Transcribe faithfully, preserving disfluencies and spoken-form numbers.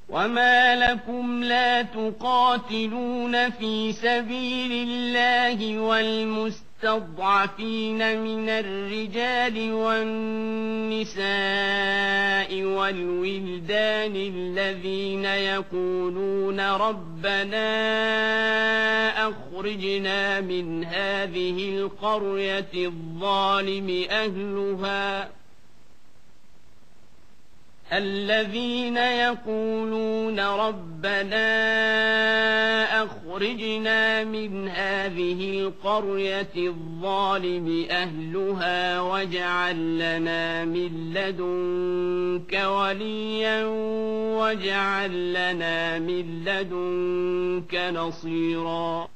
وما لكم لا تقاتلون في سبيل الله والمستضعفين من الرجال والنساء والولدان الذين يقولون ربنا أخرجنا من هذه القرية الظالم أهلها الذين يقولون ربنا أخرجنا من هذه القرية الظالم أهلها واجعل لنا من لدنك وليا واجعل لنا من لدنك نصيرا